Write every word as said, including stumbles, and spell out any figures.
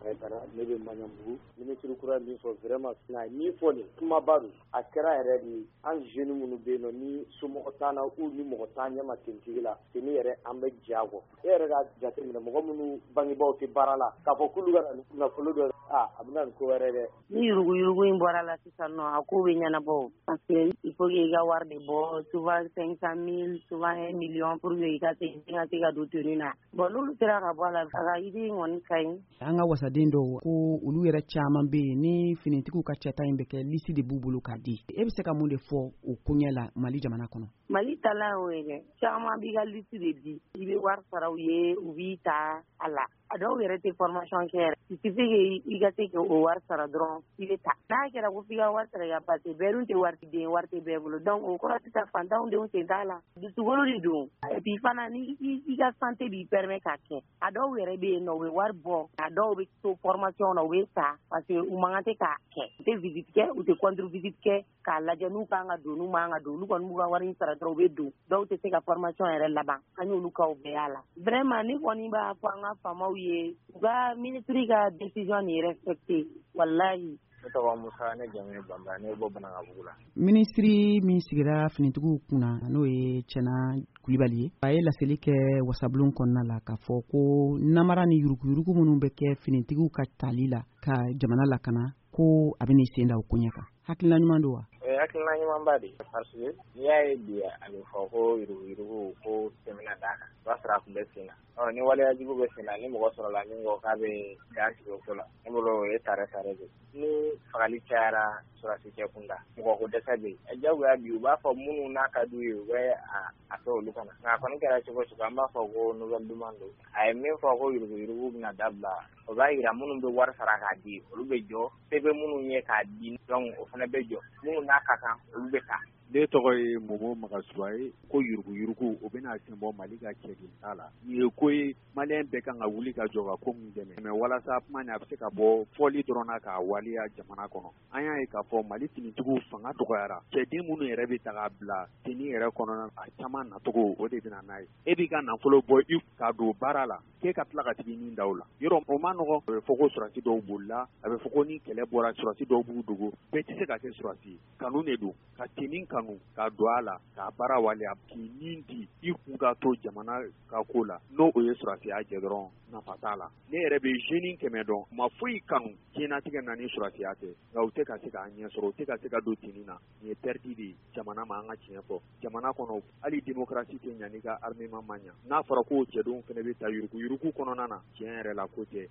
Aïdara ne bɛ Maɲanbugu ministre kura min fɔ vraiment n'a ye min fɔ nin kumaba don a kɛra yɛrɛ de an jeunes minnu bɛ yen nɔ ni somɔgɔ t'an na ou ni mɔgɔ t'an ɲɛma tenue la c'est ni yɛrɛ an bɛ jɛ a kɔ e yɛrɛ ka jateminɛ mɔgɔ minnu bangebaaw tɛ baara la k'a fɔ k'olu ka nafolo dɔ ah a bɛ na nin ko wɛrɛ dɛ ni yurugu yurugu in bɔra la sisan nɔ a ko bɛ ɲɛnabɔ parce que il faut que i ka wari de bɔ souvent cinq cent mille souvent un million pour que i ka se ka se ka don tenue na bon n'olu sera ka bɔ a la a ka idée in kɔni ka ɲi an ka wasaden dɔw ko olu yɛrɛ caman bɛ yen ni finitigiw ka cɛta in bɛ kɛ liste de b'u bolo k'a di e bɛ se ka mun de fɔ o koɲɛ la Mali jamana kɔnɔ Mali talan y'o ye dɛ caman b'i ka liste de di i bɛ wari sara u ye u b'i ta a la a dɔw yɛrɛ tɛ formation kɛ yɛrɛ il suffit que i ka se k'o wari sara dɔrɔn i bɛ ta n'a kɛra ko f'i ka wari sara ka parce que bɛɛ dun tɛ waritiden wari tɛ bɛɛ bolo donc o kɔrɔ sisan fantanw denw sen t'a la dusukolo de don et puis fana ni i ka santé b'i permet k'a kɛ a dɔw yɛrɛ bɛ yen nɔ u bɛ wari bɔ a dɔw bɛ to formation na u bɛ ta parce que u man kan tɛ k'a kɛ u tɛ visite kɛ u tɛ contre visite kɛ k'a lajɛ n'u kan ka don n'u man kan ka don olu kɔni b'u ka wari in sara dɔrɔn u bɛ don dɔw tɛ se ka formation yɛrɛ laban an y'olu kaw bɛɛ y'a la vraiment ne kɔni b'a fɔ an ka faamaw ye u ka ministre ka décision nin respecté wallahi ne tɔgɔ Musa ne jamu ye Banba ne bɔ Banankabugu la ministre min sigira finitigiw kunna n'o ye Cɛna Kulibali ye a ye laseli kɛ wasabulon kɔnɔna la k'a fɔ ko namara ni yuruguyurugu minnu bɛ kɛ finitigiw ka tali la ka jamana lakana ko a bɛ n'i sen da o koɲɛ kan hakilina ɲuman don wa hakilina ɲumanba de parce que n'i y'a ye bi a bɛ fɔ ko yuruguyurugu ko tɛmɛna d'a kan o b'a sɔrɔ a tun bɛ sen na ɔ ni waleyajugu bɛ sen na ni mɔgɔ sɔrɔla min ko k'a bɛ dan tigɛ o ko la ne bolo o ye tare tare de ni fagali cayara sɔrɔsi cɛ kunda mɔgɔ ko dɛsɛ bɛ yen jagoya bi u b'a fɔ minnu n'a ka d'u ye u bɛ a kɛ olu kɔnɔ nka a kɔni kɛra cogo cogo an b'a fɔ ko nouvelle demande don a ye min fɔ ko yuruguyurugu bɛna dabila o b'a jira minnu bɛ wari sara k'a di olu bɛ jɔ se bɛ minnu ye k'a di donc o fana bɛ jɔ minnu n'a ka kan olu bɛ taa ne tɔgɔ ye Momo Magasuwa ye ko yuruguyurugu o bɛna sen bɔ Mali ka cɛkita la nin ye ko ye maliyɛn bɛɛ kan ka wuli ka jɔ ka ko min dɛmɛ mais walasa kuma nin a bɛ se ka bɔ fɔli dɔrɔn na k'a waleya jamana kɔnɔ an y'a ye k'a fɔ Mali finitigiw fanga dɔgɔyara cɛden minnu yɛrɛ bɛ ta k'a bila tenue yɛrɛ kɔnɔna a caman nacogo o de bɛna n'a ye e b'i ka nafolo bɔ i ka don baara la k'e ka tila ka tigi nin da o la yɔrɔ o ma nɔgɔ a bɛ fɔ ko surasi dɔw bolila a bɛ fɔ ko ni kɛlɛ bɔra surasi dɔw b'u dogo bɛɛ tɛ se ka kɛ surasi kanu de don ka tenue kanu ka don a la k'a baara waleya k'i nin di i kun ka to jamana ka ko la n'o o ye surasiya jɛ dɔrɔn nafa t'a la ne yɛrɛ bɛ jeune kɛmɛ dɔn ma foyi kanu diɲɛnatigɛ na ni surasiya tɛ nka u tɛ ka se k'a ɲɛ sɔrɔ u tɛ ka se ka don tenue na nin ye perte de ye jamana ma an ka tiɲɛ fɔ jamana kɔnɔ hali démocratie tɛ ɲa n'i ka armement ma ɲa n'a fɔra ko cɛdenw fana bɛ ta yurugu yurugu kɔnɔna na tiɲɛ yɛrɛ la ko tɛ